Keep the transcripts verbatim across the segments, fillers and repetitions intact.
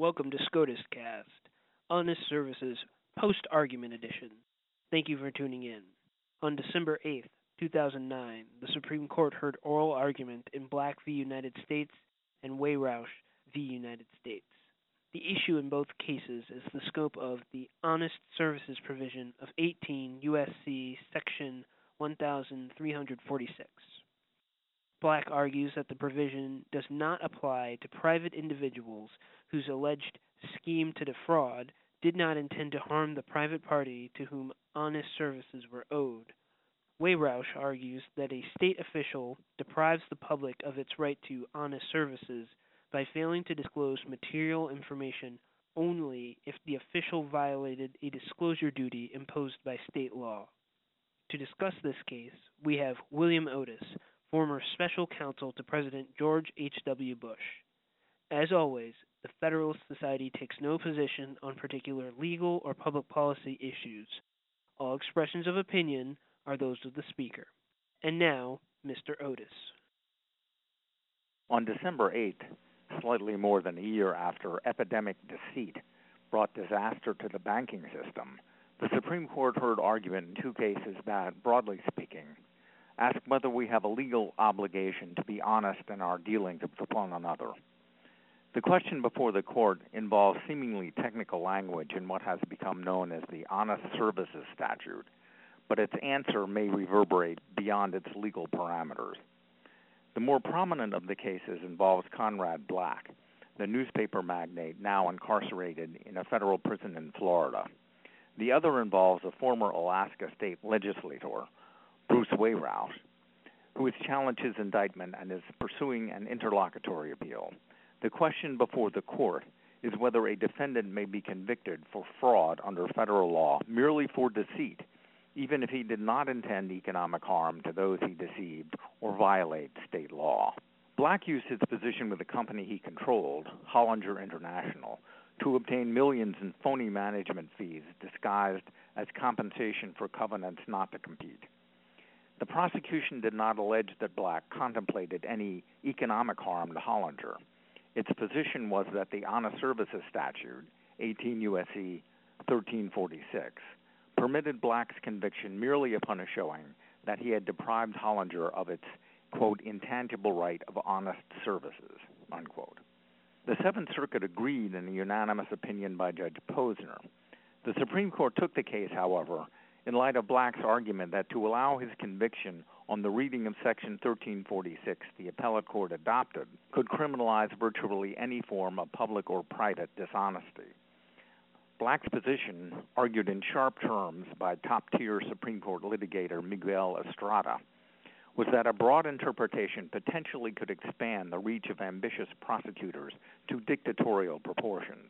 Welcome to SCOTUS Cast, Honest Services Post-Argument Edition. Thank you for tuning in. On December eighth, two thousand nine, the Supreme Court heard oral argument in Black v. United States and Wayroush v. United States. The issue in both cases is the scope of the Honest Services provision of eighteen U S C Section thirteen forty-six. Black argues that the provision does not apply to private individuals whose alleged scheme to defraud did not intend to harm the private party to whom honest services were owed. Wayroush argues that a state official deprives the public of its right to honest services by failing to disclose material information only if the official violated a disclosure duty imposed by state law. To discuss this case, we have William Otis, former special counsel to President George H W. Bush. As always, the Federalist Society takes no position on particular legal or public policy issues. All expressions of opinion are those of the speaker. And now, Mister Otis. On December eighth, slightly more than a year after epidemic deceit brought disaster to the banking system, the Supreme Court heard argument in two cases that, broadly speaking, ask whether we have a legal obligation to be honest in our dealings with one another. The question before the court involves seemingly technical language in what has become known as the Honest Services Statute, but its answer may reverberate beyond its legal parameters. The more prominent of the cases involves Conrad Black, the newspaper magnate now incarcerated in a federal prison in Florida. The other involves a former Alaska state legislator, Bruce Wayroush, who has challenged his indictment and is pursuing an interlocutory appeal. The question before the court is whether a defendant may be convicted for fraud under federal law merely for deceit, even if he did not intend economic harm to those he deceived or violate state law. Black used his position with the company he controlled, Hollinger International, to obtain millions in phony management fees disguised as compensation for covenants not to compete. The prosecution did not allege that Black contemplated any economic harm to Hollinger. Its position was that the Honest Services Statute, eighteen U S C thirteen forty-six, permitted Black's conviction merely upon a showing that he had deprived Hollinger of its, quote, intangible right of honest services, unquote. The Seventh Circuit agreed in a unanimous opinion by Judge Posner. The Supreme Court took the case, however, in light of Black's argument that to allow his conviction on the reading of Section thirteen forty-six the appellate court adopted could criminalize virtually any form of public or private dishonesty. Black's position, argued in sharp terms by top-tier Supreme Court litigator Miguel Estrada, was that a broad interpretation potentially could expand the reach of ambitious prosecutors to dictatorial proportions.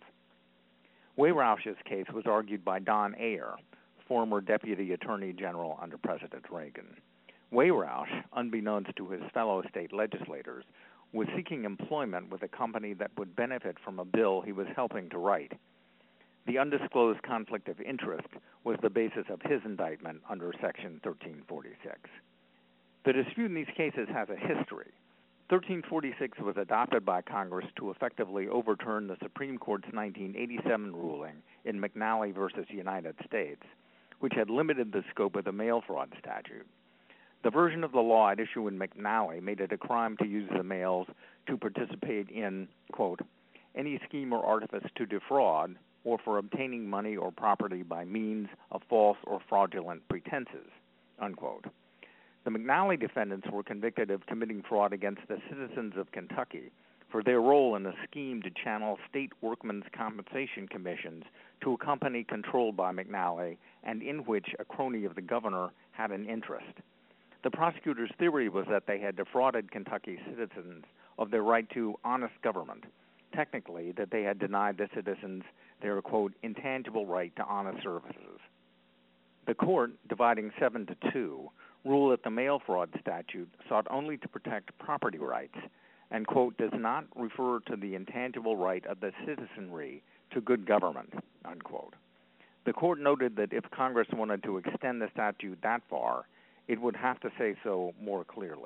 Wayroush's case was argued by Don Ayer, former Deputy Attorney General under President Reagan. Wayroush, unbeknownst to his fellow state legislators, was seeking employment with a company that would benefit from a bill he was helping to write. The undisclosed conflict of interest was the basis of his indictment under Section thirteen forty-six. The dispute in these cases has a history. thirteen forty-six was adopted by Congress to effectively overturn the Supreme Court's nineteen eighty-seven ruling in McNally versus United States, which had limited the scope of the mail fraud statute. The version of the law at issue in McNally made it a crime to use the mails to participate in, quote, any scheme or artifice to defraud or for obtaining money or property by means of false or fraudulent pretenses, unquote. The McNally defendants were convicted of committing fraud against the citizens of Kentucky for their role in a scheme to channel state workmen's compensation commissions to a company controlled by McNally and in which a crony of the governor had an interest. The prosecutor's theory was that they had defrauded Kentucky citizens of their right to honest government, technically that they had denied the citizens their, quote, intangible right to honest services. The court, dividing seven to two, ruled that the mail fraud statute sought only to protect property rights and, quote, does not refer to the intangible right of the citizenry to good government, unquote. The court noted that if Congress wanted to extend the statute that far, it would have to say so more clearly.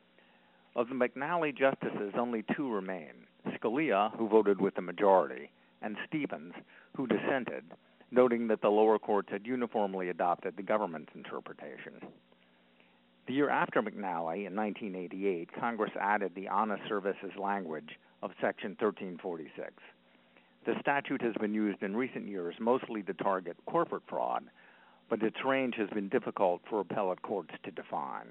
Of the McNally justices, only two remain, Scalia, who voted with the majority, and Stevens, who dissented, noting that the lower courts had uniformly adopted the government's interpretation. The year after McNally, in nineteen eighty-eight, Congress added the honest services language of Section thirteen forty-six. The statute has been used in recent years mostly to target corporate fraud, but its range has been difficult for appellate courts to define.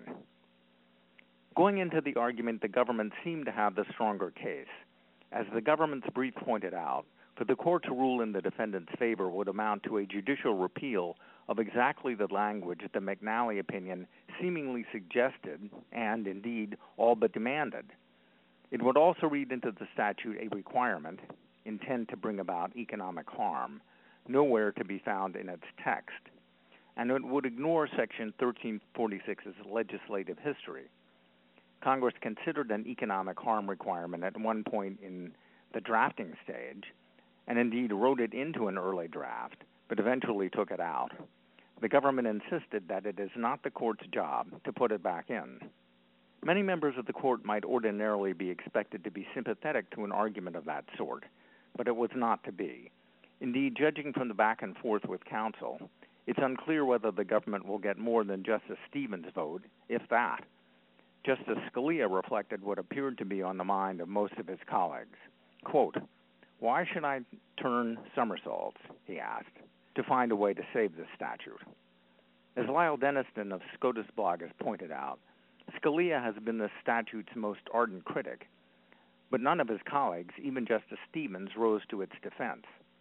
Going into the argument, the government seemed to have the stronger case. As the government's brief pointed out, for the court to rule in the defendant's favor would amount to a judicial repeal of exactly the language the McNally opinion seemingly suggested and, indeed, all but demanded. It would also read into the statute a requirement, intent to bring about economic harm, nowhere to be found in its text, and it would ignore Section thirteen forty-six's legislative history. Congress considered an economic harm requirement at one point in the drafting stage, and indeed wrote it into an early draft, but eventually took it out. The government insisted that it is not the court's job to put it back in. Many members of the court might ordinarily be expected to be sympathetic to an argument of that sort, but it was not to be. Indeed, judging from the back and forth with counsel, it's unclear whether the government will get more than Justice Stevens' vote, if that. Justice Scalia reflected what appeared to be on the mind of most of his colleagues. Quote, "Why should I turn somersaults," he asked, "to find a way to save this statute?" As Lyle Denniston of SCOTUS blog has pointed out, Scalia has been the statute's most ardent critic, but none of his colleagues, even Justice Stevens, rose to its defense.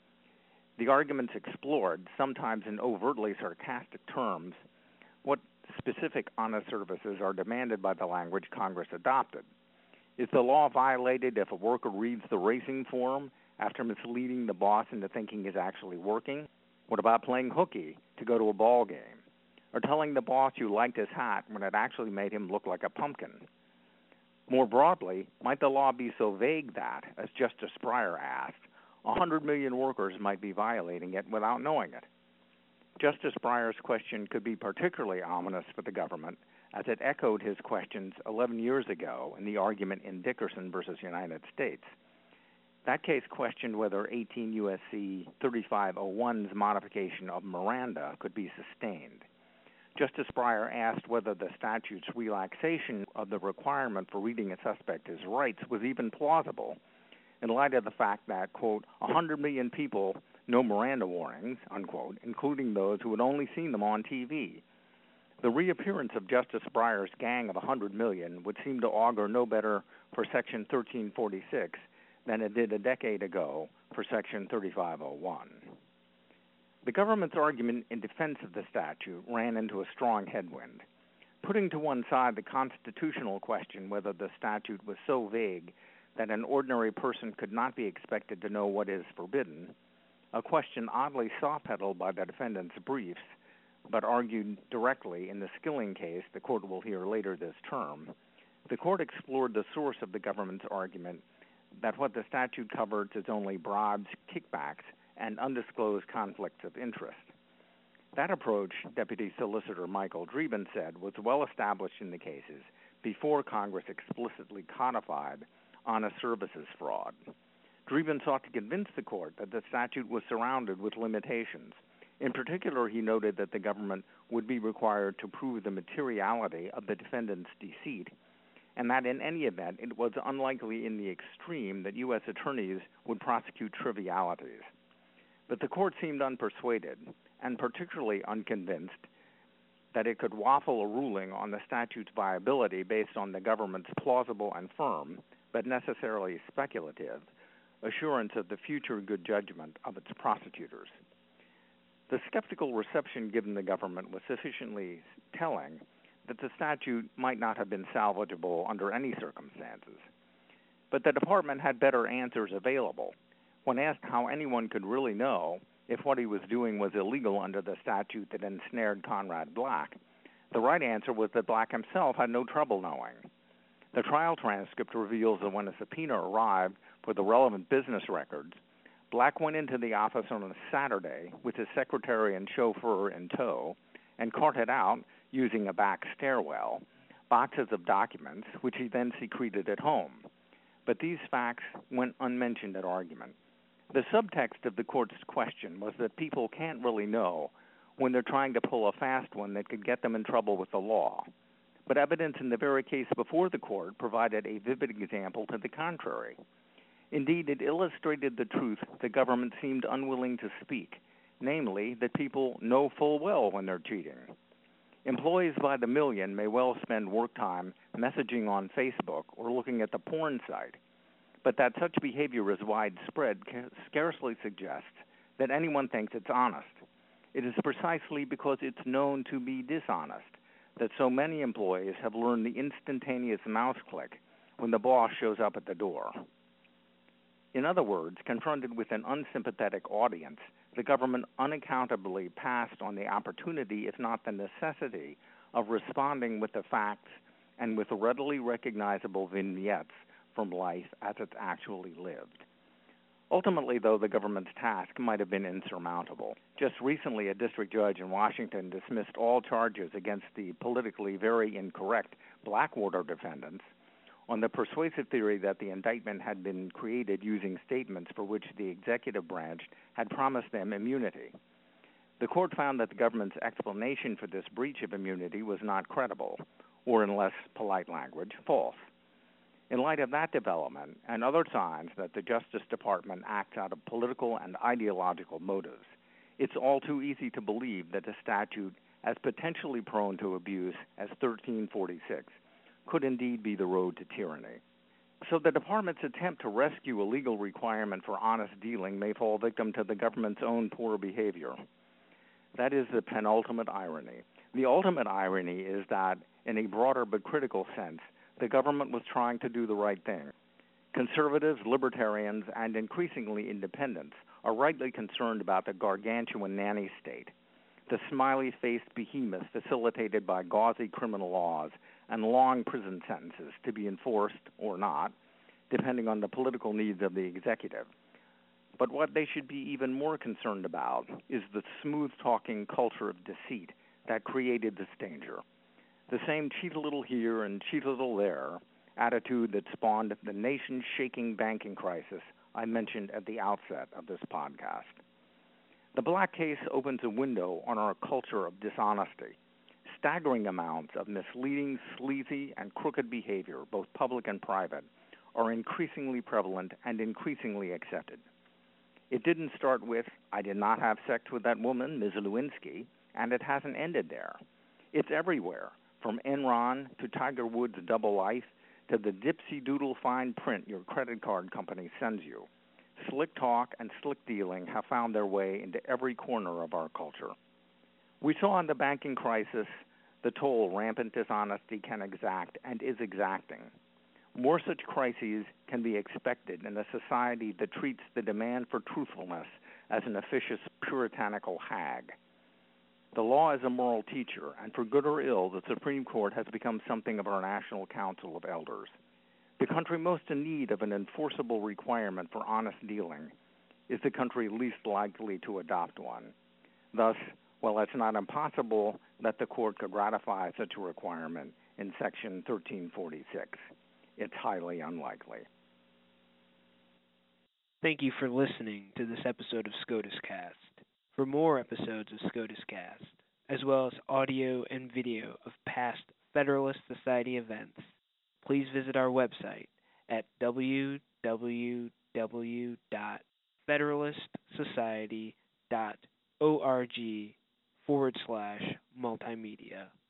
The arguments explored, sometimes in overtly sarcastic terms, what specific honest services are demanded by the language Congress adopted. Is the law violated if a worker reads the racing form after misleading the boss into thinking he's actually working? What about playing hooky to go to a ball game? Or telling the boss you liked his hat when it actually made him look like a pumpkin? More broadly, might the law be so vague that, as Justice Breyer asked, one hundred million workers might be violating it without knowing it? Justice Breyer's question could be particularly ominous for the government, as it echoed his questions eleven years ago in the argument in Dickerson versus United States. That case questioned whether eighteen U S C thirty-five oh one's modification of Miranda could be sustained. Justice Breyer asked whether the statute's relaxation of the requirement for reading a suspect his rights was even plausible, in light of the fact that, quote, one hundred million people know Miranda warnings, unquote, including those who had only seen them on T V. The reappearance of Justice Breyer's gang of one hundred million would seem to augur no better for Section thirteen forty-six than it did a decade ago for Section thirty-five oh one. The government's argument in defense of the statute ran into a strong headwind. Putting to one side the constitutional question whether the statute was so vague that an ordinary person could not be expected to know what is forbidden, a question oddly soft-pedaled by the defendant's briefs, but argued directly in the Skilling case the court will hear later this term, the court explored the source of the government's argument that what the statute covers is only bribes, kickbacks, and undisclosed conflicts of interest. That approach, Deputy Solicitor Michael Dreeben said, was well established in the cases before Congress explicitly codified honest services fraud. Dreeben sought to convince the court that the statute was surrounded with limitations. In particular, he noted that the government would be required to prove the materiality of the defendant's deceit, and that in any event, it was unlikely in the extreme that U S attorneys would prosecute trivialities. But the court seemed unpersuaded, and particularly unconvinced, that it could waffle a ruling on the statute's viability based on the government's plausible and firm, but necessarily speculative, assurance of the future good judgment of its prosecutors. The skeptical reception given the government was sufficiently telling that the statute might not have been salvageable under any circumstances. But the department had better answers available. When asked how anyone could really know if what he was doing was illegal under the statute that ensnared Conrad Black, the right answer was that Black himself had no trouble knowing. The trial transcript reveals that when a subpoena arrived for the relevant business records, Black went into the office on a Saturday with his secretary and chauffeur in tow and carted out, using a back stairwell, boxes of documents, which he then secreted at home. But these facts went unmentioned at argument. The subtext of the court's question was that people can't really know when they're trying to pull a fast one that could get them in trouble with the law. But evidence in the very case before the court provided a vivid example to the contrary. Indeed, it illustrated the truth the government seemed unwilling to speak, namely that people know full well when they're cheating. Employees by the million may well spend work time messaging on Facebook or looking at the porn site, but that such behavior is widespread scarcely suggests that anyone thinks it's honest. It is precisely because it's known to be dishonest that so many employees have learned the instantaneous mouse click when the boss shows up at the door. In other words, confronted with an unsympathetic audience, the government unaccountably passed on the opportunity, if not the necessity, of responding with the facts and with readily recognizable vignettes from life as it's actually lived. Ultimately, though, the government's task might have been insurmountable. Just recently, a district judge in Washington dismissed all charges against the politically very incorrect Blackwater defendants on the persuasive theory that the indictment had been created using statements for which the executive branch had promised them immunity. The court found that the government's explanation for this breach of immunity was not credible, or in less polite language, false. In light of that development and other signs that the Justice Department acts out of political and ideological motives, it's all too easy to believe that a statute as potentially prone to abuse as thirteen forty-six could indeed be the road to tyranny. So the department's attempt to rescue a legal requirement for honest dealing may fall victim to the government's own poor behavior. That is the penultimate irony. The ultimate irony is that, in a broader but critical sense, the government was trying to do the right thing. Conservatives, libertarians, and increasingly independents are rightly concerned about the gargantuan nanny state, the smiley-faced behemoth facilitated by gauzy criminal laws and long prison sentences to be enforced or not, depending on the political needs of the executive. But what they should be even more concerned about is the smooth-talking culture of deceit that created this danger. The same cheat a little here and cheat a little there attitude that spawned the nation-shaking banking crisis I mentioned at the outset of this podcast. The Black case opens a window on our culture of dishonesty. Staggering amounts of misleading, sleazy, and crooked behavior, both public and private, are increasingly prevalent and increasingly accepted. It didn't start with, "I did not have sex with that woman, Miz Lewinsky," and it hasn't ended there. It's everywhere, from Enron to Tiger Woods' double life to the dipsy-doodle fine print your credit card company sends you. Slick talk and slick dealing have found their way into every corner of our culture. We saw in the banking crisis the toll rampant dishonesty can exact and is exacting. More such crises can be expected in a society that treats the demand for truthfulness as an officious puritanical hag. The law is a moral teacher, and for good or ill, the Supreme Court has become something of our National Council of Elders. The country most in need of an enforceable requirement for honest dealing is the country least likely to adopt one. Thus, while it's not impossible that the court could ratify such a requirement in Section thirteen forty-six, it's highly unlikely. Thank you for listening to this episode of SCOTUS Cast. For more episodes of SCOTUS Cast, as well as audio and video of past Federalist Society events, please visit our website at w w w dot federalist society dot org forward slash multimedia.